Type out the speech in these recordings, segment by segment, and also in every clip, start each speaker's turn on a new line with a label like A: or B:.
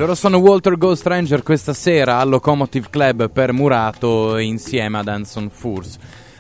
A: Loro sono Walter Ghost Stranger questa sera al Locomotive Club per Murato insieme ad Hanson Furs.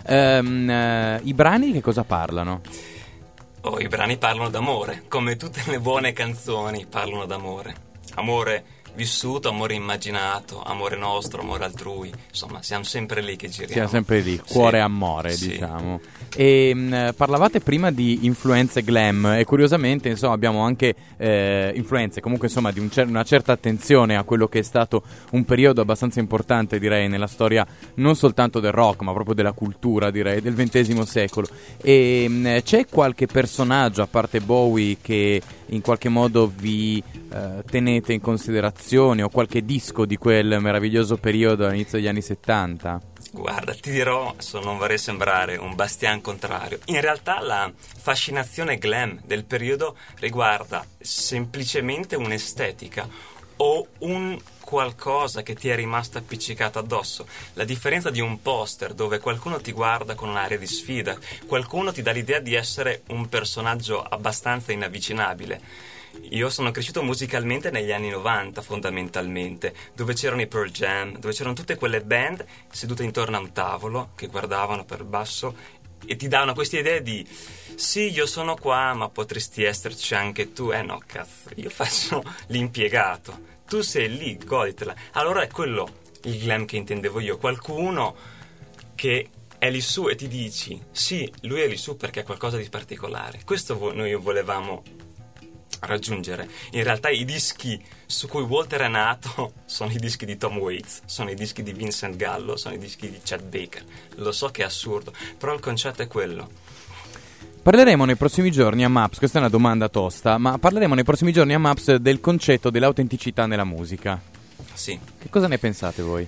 A: I brani che cosa parlano?
B: I brani parlano d'amore, come tutte le buone canzoni parlano d'amore. Amore vissuto, amore immaginato, amore nostro, amore altrui. Insomma, siamo sempre lì che giriamo.
A: Siamo sempre lì, cuore e amore, diciamo. E parlavate prima di influenze glam e curiosamente insomma abbiamo anche influenze comunque insomma di una certa attenzione a quello che è stato un periodo abbastanza importante, direi, nella storia non soltanto del rock ma proprio della cultura, direi, del XX secolo. E c'è qualche personaggio a parte Bowie che in qualche modo vi tenete in considerazione, o qualche disco di quel meraviglioso periodo all'inizio degli anni 70?
B: Guarda, ti dirò, non vorrei sembrare un bastian contrario, in realtà la fascinazione glam del periodo riguarda semplicemente un'estetica o un qualcosa che ti è rimasto appiccicato addosso. La differenza di un poster dove qualcuno ti guarda con un'aria di sfida, qualcuno ti dà l'idea di essere un personaggio abbastanza inavvicinabile. Io sono cresciuto musicalmente negli anni 90 fondamentalmente, dove c'erano i Pearl Jam, dove c'erano tutte quelle band sedute intorno a un tavolo che guardavano per basso e ti davano questa idea di sì, io sono qua ma potresti esserci anche tu. No, cazzo, io faccio l'impiegato, tu sei lì, goditela. Allora è quello il glam che intendevo io, qualcuno che è lì su e ti dici sì, lui è lì su perché è qualcosa di particolare. Questo noi volevamo raggiungere. In realtà i dischi su cui Walter è nato sono i dischi di Tom Waits, sono i dischi di Vincent Gallo, sono i dischi di Chet Baker. Lo so che è assurdo, però il concetto è quello.
A: Parleremo nei prossimi giorni a Maps, questa è una domanda tosta, ma parleremo nei prossimi giorni a Maps del concetto dell'autenticità nella musica.
B: Sì.
A: Che cosa ne pensate voi?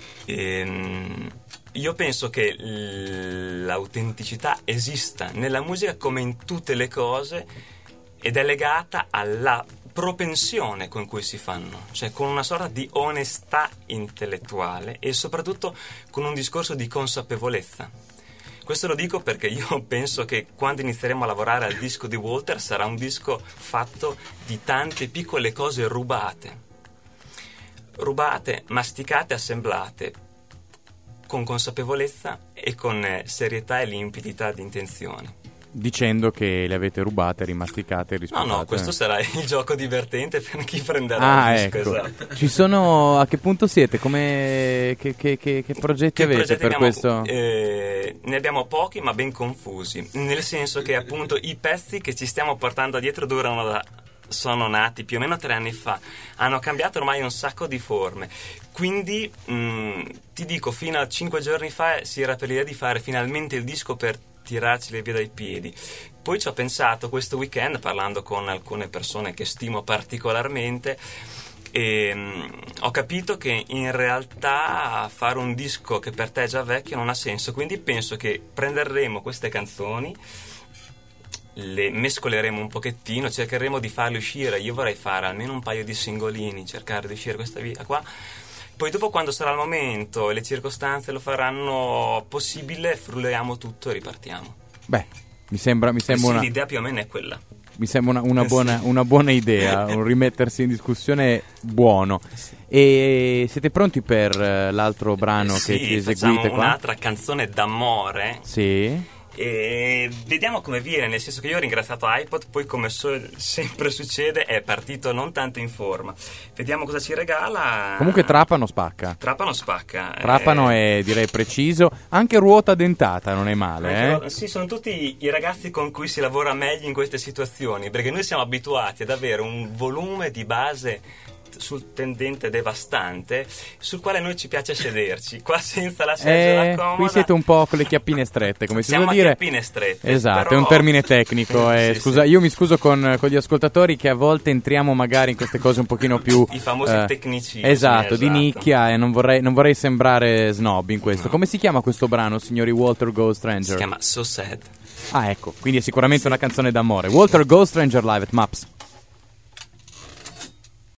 B: Io penso che l'autenticità esista nella musica come in tutte le cose ed è legata alla propensione con cui si fanno, cioè con una sorta di onestà intellettuale e soprattutto con un discorso di consapevolezza. Questo lo dico perché io penso che quando inizieremo a lavorare al disco di Walter sarà un disco fatto di tante piccole cose rubate, masticate, assemblate con consapevolezza e con serietà e limpidità di intenzioni.
A: Dicendo che le avete rubate, rimasticate e rispettate.
B: No, questo sarà il gioco divertente per chi prenderà il disco,
A: ecco.
B: Esatto.
A: Ci sono, a che punto siete? Come che progetti avete per questo?
B: Ne abbiamo pochi ma ben confusi, nel senso che appunto i pezzi che ci stiamo portando dietro sono nati più o meno 3 anni fa, hanno cambiato ormai un sacco di forme, quindi ti dico, fino a 5 giorni fa si era per l'idea di fare finalmente il disco per tirarceli via dai piedi. Poi ci ho pensato questo weekend parlando con alcune persone che stimo particolarmente e ho capito che in realtà fare un disco che per te è già vecchio non ha senso, quindi penso che prenderemo queste canzoni, le mescoleremo un pochettino, cercheremo di farle uscire. Io vorrei fare almeno un paio di singolini, cercare di uscire questa via qua. Poi dopo, quando sarà il momento e le circostanze lo faranno possibile, frulliamo tutto e ripartiamo.
A: Beh, mi sembra
B: sì, l'idea più o meno è quella.
A: Mi sembra una buona idea, un rimettersi in discussione buono. Sì. E siete pronti per l'altro brano che ci eseguite qua?
B: Facciamo un'altra canzone d'amore.
A: Sì.
B: E vediamo come viene, nel senso che io ho ringraziato iPod, poi come sempre succede è partito non tanto in forma. Vediamo cosa ci regala.
A: Comunque Trapano spacca. Trapano è, direi, preciso. Anche ruota dentata non è male,
B: Sì, sono tutti i ragazzi con cui si lavora meglio in queste situazioni, perché noi siamo abituati ad avere un volume di base sul tendente devastante sul quale noi ci piace sederci qua senza la seggiola comoda.
A: Qui siete un po' con le chiappine strette, come si suol dire.
B: Chiappine strette,
A: esatto,
B: però...
A: è un termine tecnico.
B: Sì,
A: scusa, io mi scuso con gli ascoltatori che a volte entriamo magari in queste cose un pochino più
B: i famosi tecnici,
A: esatto, di nicchia, e non vorrei sembrare snob in questo. Come si chiama questo brano, signori Walter Ghost Stranger?
B: Si chiama So Sad.
A: Ecco, quindi è sicuramente una canzone d'amore. Walter Ghost Stranger live at Maps.